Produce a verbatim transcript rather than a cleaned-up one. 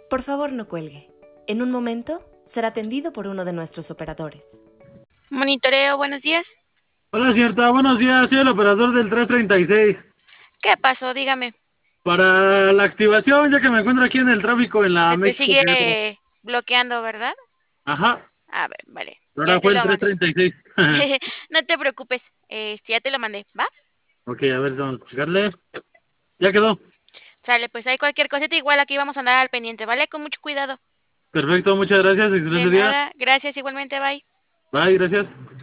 Por favor, no cuelgue. En un momento será atendido por uno de nuestros operadores. Monitoreo, buenos días. Hola, cierta, buenos días, soy el operador del tres treinta y seis. ¿Qué pasó? Dígame. Para la activación, ya que me encuentro aquí en el tráfico en la Se te México sigue Querétaro. eh, bloqueando, ¿verdad? Ajá, A ver, vale. pero Ya ahora te fue el lo mandé. tres treinta y seis. No te preocupes. Este, ya te lo mandé, ¿va? Ok, a ver, vamos a checarle. Ya quedó. Sale, pues hay cualquier cosita, igual aquí vamos a andar al pendiente, ¿vale? Con mucho cuidado. Perfecto, muchas gracias, De excelente día. nada. Gracias, igualmente, bye. Bye, gracias.